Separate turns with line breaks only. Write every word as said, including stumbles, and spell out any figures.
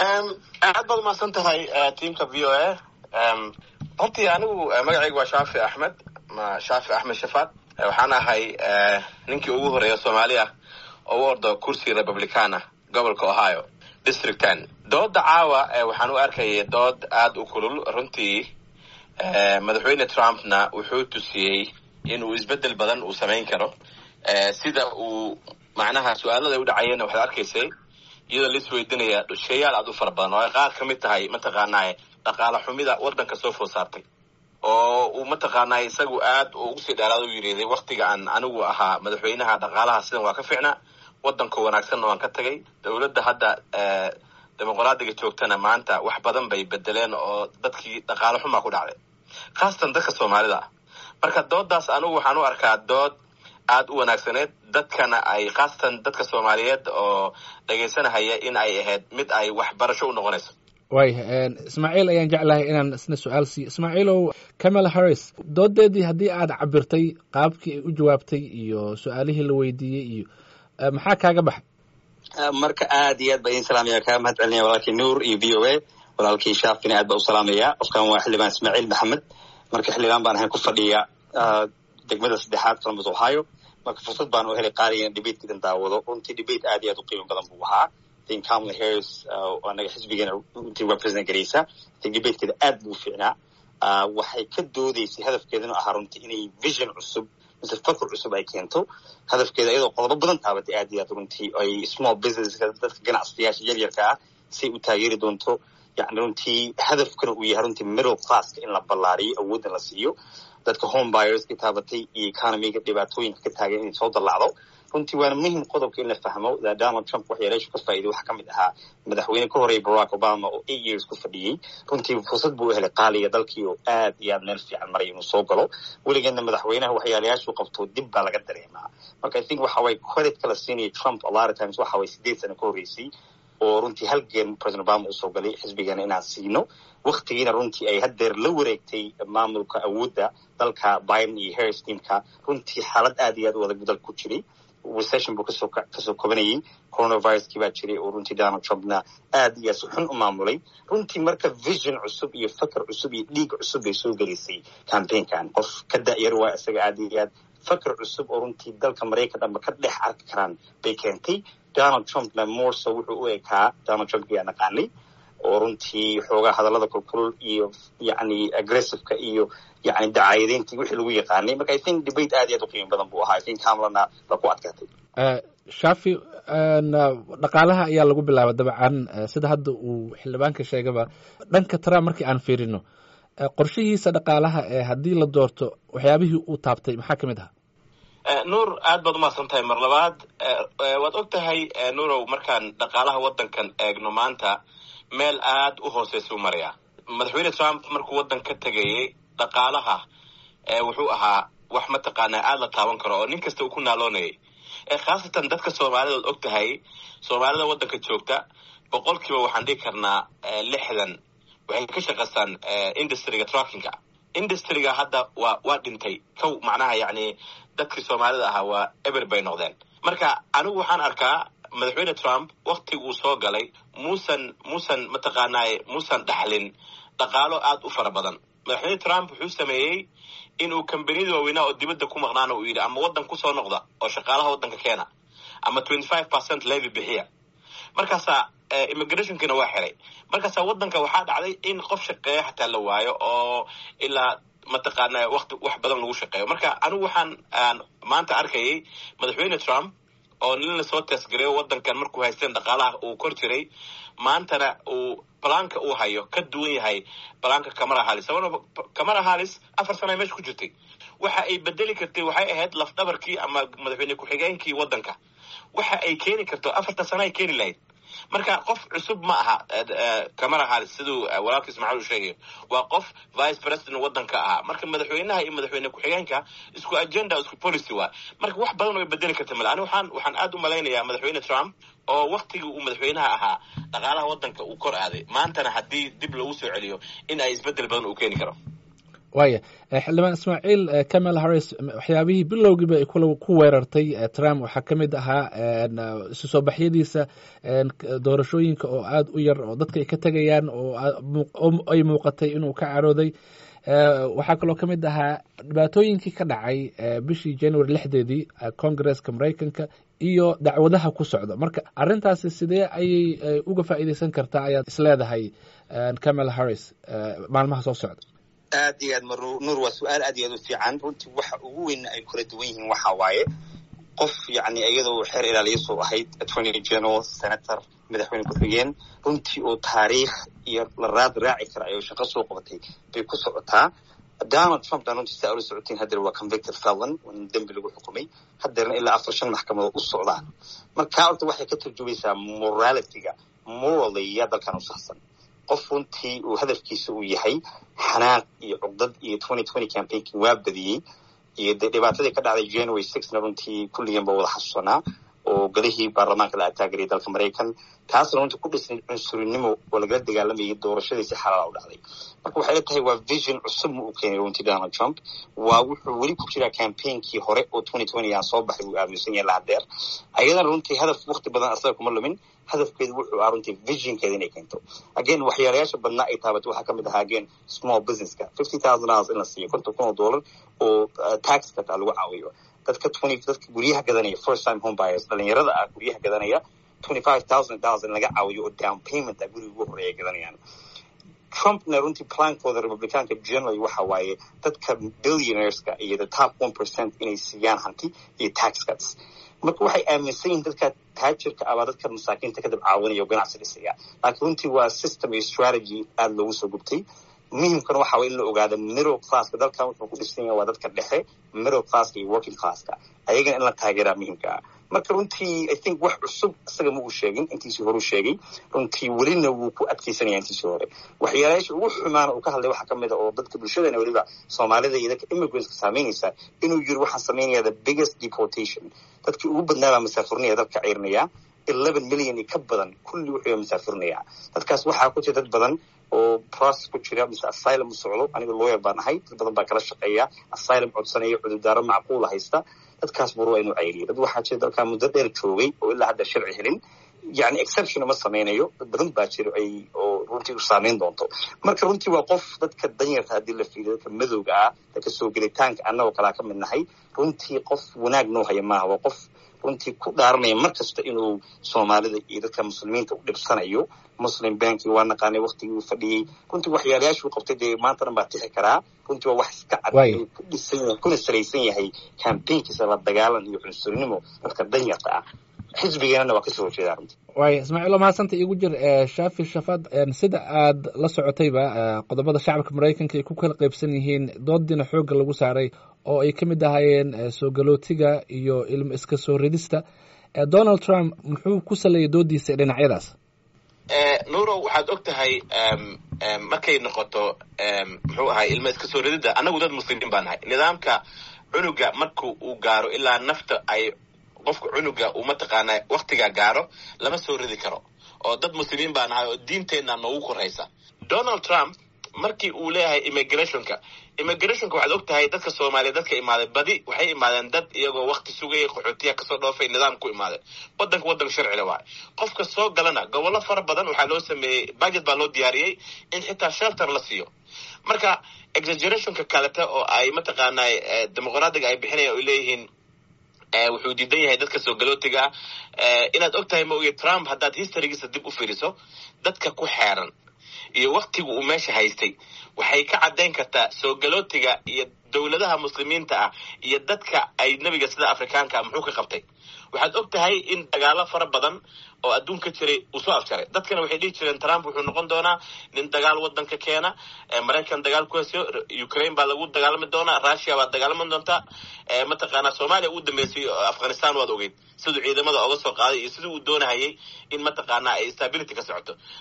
Um, aad baad umahadsan tahay teamka V O A. Um, hortii anigu magacaygu waa Shaafi Axmed, ma Shaafi Axmed Shafaad. Waxaan ahay ninkii ugu horeeya Soomaaliya oo u ordo kursi Republicana gobolka Ohio, District ten. Dooda caawa waxaan u arkayay dood aad u kulul runtii. Madaxweyne Trumpna wuxuu tusiyey inuu isbedel badan uu samayn karo. Sida uu macnaha su'aalada u dhacayeen waxaad arkaysay iyadoo la isweydiinaya sheeyaal aad u fara badan oo ay qaar ka mid tahay mataqaanaa dhaqaale xumida waddanka soo food saartay oo uu mataqaanaa isagu aad ugu sii dheeraad u yiraahday waqtiga aan anigu ahaa madaxweynaha dhaqaalaha sidan waa ka fiicnaa waddanka wanaagsan oo aan ka tagay dawladda hadda dimuqraadiga joogtana maanta wax badan bay bedeleen oo dadkii dhaqaale xuma ku dhacday khaasatan dadka Soomaalida marka doodaas anigu waxaan u arkaa dood aad u wanaagsaneed dadkana ay khaasatan dadka Soomaaliyeed oo dhageysanaya in ay ahayd mid ay waxbarasho u noqonayso.
way Ismaaciil ayaan jeclahay inaan isna su'aal si Ismaaciilow Kamala Harris doodeedii haddii aad cabirtay qaabkii ay u jawaabtay iyo su'aalihii la weydiiyey iyo maxaa kaaga baxay
marka aad iyo aad baan salaamaya ka mahad celinaya walaalkii Nuur iyo V O A walaalkii Shaafina aad baan u salaamaya qofkan waa xildhibaan Ismaaciil Maxamed marka xildhibaan baan ahay ku fadhiya degmada saddexaad Columbus Ohio marka fursad baan u helay qaaliyan debate-kidan daawado runtii debate aad iyo aad u qiimo badan buu ahaa tin Kamala Harris anaga xisbigeena runtii represent garaysa tin debate-kida aad buu fiicnaa waxay ka doodaysay hadafkeedana ahaa runtii inay vision cusub mise fakr cusub ay keento hadafkeeda iyadoo qodobo badan taabatay aad iyo aad runtii ay small business dadka ganacsiyaasha yaryarka ah si u taageeri doonto yani runtii hadafkana uu yahay runtii middle classka in la ballaariyo awoodda la siiyo dadka home buyers ka taabatay iyo economiga dhibaatooyinka ka taagan inay soo dallacdo runtii waana muhiim qodobka in la fahmo Donald Trump waxyeeleyshu ka faa'iiday waxa ka mid ahaa madaxweyne ka horeeyay Barack Obama oo eight years ku fadhiyey runtii fursad buu helay qaaliga dalkii oo aad iyo aad meel fiican maray inuu soo galo weligeedna madaxweynaha waxyaalayaashu qabto dib baa laga dareemaa marka I think waxa way credit kala siinay Trump a lot of times waxa way sideed sano ka horeysay oo runtii halgan President Obama uu soo galay xisbigeena inaan siino waqtigiina runtii ay haddeer la wareegtay maamulka awoodda dalka Biden iyo Harris teamka runtii xaalad aad iyo aad u adag dalku jiray recession buu kasoo kasoo kobanayay coronavirus-kii baa jiray oo runtii Donald Trumpna aad iyo aad xun u maamulay runtii marka vision cusub iyo fakar cusub iyo dhiig cusub bay soo gelisay campaign-kan qof ka da'yar waa isaga aad iyo aad fakar cusub oo runtii dalka Mareykanka dhanba ka dhex arki karaan bay keentay Donald Trumpna more so wuxuu u ekaa Donald Trump yaa naqaanay oo runtii xoogaa hadallada kulkulul iyo yani aggressive-ka iyo yani dacaayadeyntii wixii lagu yaqaanay marka I think debate aad iyo aad u qiimo badan buu ahaa I think Kamalana la ku adkaatay
Shaafi dhaqaalaha ayaa lagu bilaabay dabcan sida hadda uu xildhibaanka sheegaba dhanka Trump markii aan fiirino qorshihiisa dhaqaalaha ee haddii la doorto waxyaabihii uu taabtay maxaa ka mid ah
Nuur aad baad umahadsan tahay mar labaad waad og tahay Nuurow markaan dhaqaalaha waddankan eegno maanta meel aad u hooseysa u maraya madaxweyne Trump markuu waddan ka tagayay dhaqaalaha wuxuu ahaa wax mataqaanaa aad la taaban karo oo nin kasta uu ku naaloonayay khaasatan dadka Soomaalida og tahay Soomaalida waddanka joogta boqolkiiba waxaan dhihi karnaa lixdan waxay ka shaqeystaan industry-ga trucking-ka industry-ga hadda waa waa dhintay kow macnaha yacni dadkii Soomaalida ahaa waa eber bay noqdeen marka anigu waxaan arkaa madaxweyne Trump waqtigii uu soo galay muusan muusan mataqaanaa muusan dhaxlin dhaqaalo aad u fara badan madaxweyne Trump wuxuu sameeyey inuu kambaniyada waaweynaa oo dibadda ku maqnaana uu yidhi ama waddan ku soo noqda oo shaqaalaha waddanka keena ama twenty-five percent levy bixiya markaasaa immigrationkina waa xiray markaasaa waddanka waxaa dhacday in qof shaqeeya xataa la waayo oo ilaa mataqaanaa waqti wax badan lagu shaqeeyo marka anigu waxaan maanta arkayay madaxweyne Trump oo nin la soo tasgareeyo waddankan markuu haysteen dhaqaalaha uu kor jiray maantana uu planka uu hayo ka duwan yahay planka Kamala Harris sababtoo Kamala Harris afar sano meesha ku jirtay waxa ay bedeli kartay waxay ahayd laf dhabarkii ama madaxweyne ku xigeenkii waddanka waxa ay keeni karto afarta sano ay keeni lahayd marka qof cusub ma aha Kamala Harris sidoo walaalkiis Ismaaciil sheegay waa qof vice president waddanka ah marka madaxweynaha iyo madaxweyne ku xigeenka isku agenda isku policy waa marka wax badan oo bedeli karta malaha waxaan waxaan aad u maleynayaa madaxweyne Trump oo waqtigii uu madaxweynaha ahaa dhaqaalaha waddanka uu kor aaday maantana haddii dib loogu soo celiyo in ay isbedel badan uu keeni karo
waaya xildhibaan ismaaciil Kamala Harris waxyaabihii bilowgiiba ay ku weerartay Trump waxaa ka mid ahaa isu soo baxyadiisa doorashooyinka oo aad u yar oo dadka ay ka tegayaan oo ay muuqatay inuu ka carooday waxaa kaloo ka mid ahaa dhibaatooyinkii ka dhacay bishii January lixdeedii Congaresska Mareykanka iyo dacwadaha ku socda marka arrintaasi sidee ayay uga faa'iideysan kartaa ayaad isleedahay Kamala Harris maalmaha soo socda
aad iyo aad maru nur waa su'aal aad iyo aad u fiican runtii waxa ugu weyn ay kala duwan yihiin waxa waaye qof yacni iyadoo xeer ilaaliye soo ahayd attorney general senator madaxweyne ku-xigeen runtii oo taariikh iyo la raad raaci kara ayuu shaqo soo qabatay bay ku socotaa Donald Trump daan runtii saa ula socotiin haddana waa convicted felon oo dembi lagu xukumay haddana ilaa afar shan maxkamadood u socdaan marka horta waxay ka turjumaysaa moralityga morally yaa dalkan u saxsan qof runtii uu hadafkiisa uu yahay xanaaq iyo cugdad iyo twenty twenty campaignki waa badiyey iyo dhibaatadii ka dhacday January sixth na runtii kulliyan ba wada xasuusanaa oo galihii baarlamaanka la ataagariyay dalka Mareykan taasna runtii ku dhisay cunsurinimo oo lagala dagaalamayay doorashadii si xalaal u dhacday marka waxay la tahay waa vision cusub uu keenay runtii Donald Trump waa wuxuu weli ku jiraa campaignki hore oo twenty twenty aan soo baxay uu aaminsan yahay lahadeer ayadana runtii hadaf waqti badan asaga kuma lumin hadafkeedu wuxuu ahaa runtii visionkeeda inay keento again waxyaalayaasha badnaa ay taabatay waxaa ka mid ahaa again small businesska fifty thousand dollars in la siiyo konton kun oo dollar oo tax cut lagu caawiyo dadka twenty dadka guryaha gadanaya first time home buyers dhalinyarada ah guryaha gadanaya twenty five thousand dollars in laga caawiyo oo down payment ah guriga ugu horeeya gadanayaan Trumpna runtii plankooda Republicaanka generally waxa waaye dadka billionaireska iyo the top one percent inay siiyaan hanti iyo tax cuts marka waxay aaminsan yihiin dadka taajirka ama dadka masaakiinta kadib caawinaya oo ganacsi dhisaya laakiin runtii waa system iyo strategy aad loogu soo gubtay muhiimkana waxa waa in la ogaado middle classka dalkan wuxuu ku dhisan yahay waa dadka dhexe middle classka iyo working classka ayagana in la taageeraa muhiimka ah marka runtii I think wax cusub isaga ma uu sheegin intiisii hore u sheegay runtii welina wuu ku adkeysanaya intiisii hore waxyaalayaasha ugu xumaana uu ka hadlay waxaa ka mid a oo dadka bulshadana weliba Soomaalida iyo dadka immigrantska saameynaysa inuu yiri waxaan sameynaya the biggest deportation dadkii ugu badnaa baa masaafurnaya dalka ciirnaya eleven million ka badan kulli wuxuu masaafurnaya dadkaas waxaa ku jira dad badan oo process ku jira mise asylum u socdo aniga lawyer baan ahay dad badan baa kala shaqeeya asylum codsanaya cududaaro macquul haysta dadkaas buru inuu cayriyo dad waxaa jira dalka muddo dheer joogay oo ilaa hadda sharci helin yani exception ma sameynayo dad badan baa jira ay oo runtii u saameyn doonto marka runtii waa qof dadka danyarta haddii la fiiriyo dadka madowga ah dadka soo gelitaanka annagoo kalaa ka mid nahay runtii qof wanaag noo haya maaha waa qof runtii ku dhaaranaya mar kasta inuu Soomaalida iyo dadka muslimiinta u dhibsanayo muslim banki waa naqaanay waqtigii uu fadhiyay runtii waxyaalayaashu qabtay dee maanta dhan baa tixi karaa runtii waa wax iska cad ku dhisan kuna saraysan yahay campaignkiisa la dagaalan iyo cunsurinimo dadka danyarta ah xisbigeena waa ka soo jeedaa runtii
waay Ismaaciil maasanta igu jir Shaafi Shafad sida aad la socotayba qodobada shacabka Mareykanka ay ku kala qaybsan yihiin doodina xoog lagu saaray oo ay ka mid ahaayeen soo galootiga iyo ilmo iska soo ridista Donald Trump muxuu ku saleeyay doodiisa dhinacyadaas
ee nuuro waxaad ogtahay markay noqoto muxuu ahaa ilmo iska soo ridida anagu dad muslimiin baan nahay nidaamka cunuga markuu uu gaaro ilaa nafta ay qofka cunuga uu mataqaanaa waqtiga gaaro lama soo ridi karo oo dad muslimiin baan nahay oo diinteena noogu koraysa Donald Trump markii uu leeyahay immigrationka immigrationka waxaad ogtahay dadka Soomaaliyeed dadka imaaday badi waxay imaadeen dad iyagoo waqti sugay qaxootiga ka soo dhoofay nidaam ku imaaday wadanka wadan sharci leh waay qofka soo galana gobollo fara badan waxa loo sameeyay budget baa loo diyaariyay in xitaa shelter la siiyo marka exaggerationka kaleta oo ay mataqaanaa dimuqraadiga ay bixinayaan oo leeyihiin wuxuu diidan yahay dadka soo galootiga inaad ogtahay ma ogeey Trump haddaad historygiisa dib u fiiriso dadka ku xeeran iyo waqtigu uu meesha haystay waxay ka cadeyn kartaa soo galootiga iyo dawladaha muslimiinta ah iyo dadka ay nabiga sida Afrikaanka muxuu ka qabtay waxaad ogtahay in dagaalo fara badan oo adduunka jiray uu soo afjaray dadkana waxay dhigi jireen Trump wuxuu noqon doonaa nin dagaal wadanka keena Mareykan dagaal ku haysto Ukraine baa lagu dagaalami doonaa Russia baa dagaalami doonta mataqaana Soomaaliya uu dhameysay Afghanistan waad ogeyd sidoo ciidamada uga soo qaaday iyo sidoo uu doonayay in mataqaana ay stability ka socoto